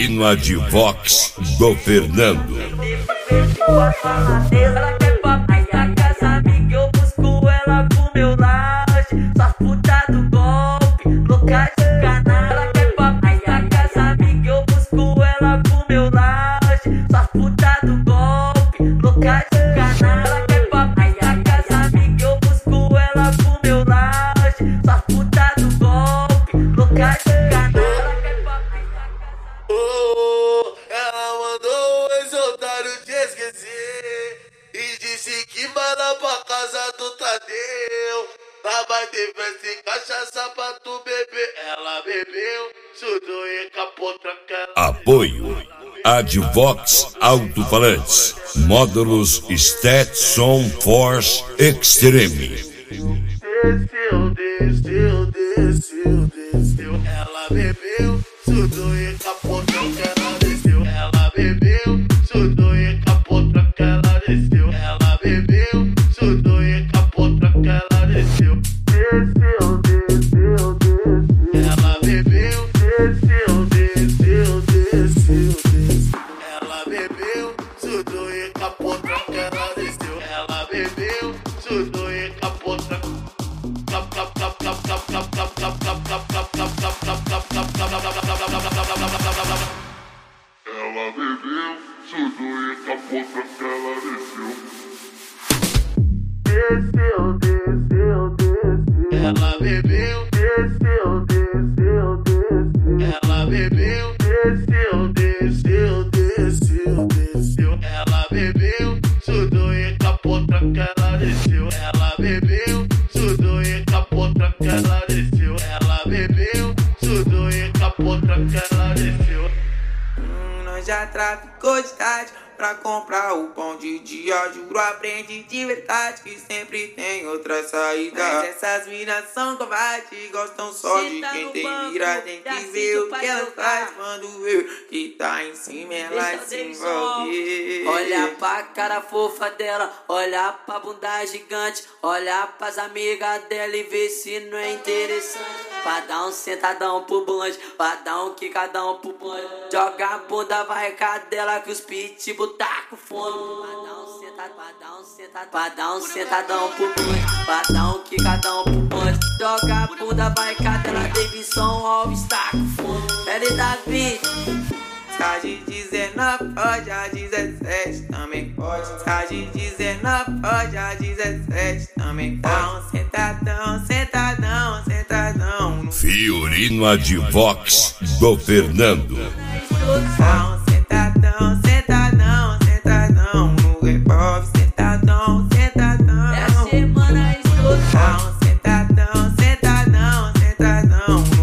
Fiorino Advox do Fernando. Ela quer papai na casa, amiga, eu busco ela pro meu lanche. Só puta do golpe, louca de canal. Ela quer papai na casa, amiga, eu busco ela pro meu lanche. Só puta do golpe, louca de canal. Ela quer papai na casa, amiga, eu busco ela pro meu lanche. Só puta do golpe, louca de canal. Ela mandou o ex-otário te esquecer e disse que manda pra casa do Tadeu. Lá vai ter festa e cachaça pra tu beber. Ela bebeu, surtou e capotou aquela. Apoio Advox Alto-Falantes, módulos Stetson Force Extreme. Desceu. Ela bebeu, surtou e capotou aquela desceu. Ela bebeu, surtou e capotou aquela desceu. Ela bebeu, surtou e capotou aquela desceu. Ela bebeu, desceu. Ela bebeu, surtou e capotou aquela desceu. Ela bebeu, surtou e capotou. Ela bebeu, surtou e capotou que ela desceu. Ela bebeu, ela bebeu, desceu. Ela bebeu, surtou e capotou que ela desceu. Ela bebeu, surtou e capotou que ela desceu. Ela bebeu, surtou e capotou que ela desceu. Nós já traficou de tarde pra comprar o pão de dia. Juro, aprende de verdade que sempre tem outra saída. Mas essas minas são covardes, gostam só de quem tem mira. Tem que ver o que ela faz quando vê que tá em cima, ela se envolve. Olha pra cara fofa dela, olha pra bunda gigante, olha pras amigas dela e vê se não é interessante. Pra dar um sentadão pro bonde, pra dar um quicadão pro bonde. Joga a bunda, vai cadela que os pitbull tá com fome. Pra dar um sentadão pro bonde, pra dar um quicadão pro bonde. Joga a bunda, vai cadela, Davidson Alves tá com fome. L David. Tá de 19, pode a 17 também pode. Tá de 19, pode a 17 também pode. Sentadão, sentadão, sentadão. Fiorino Advox do Fernando. Sentadão, sentadão, sentadão no revólver. Sentadão, sentadão. É a semana explosão. Sentadão, sentadão, sentadão.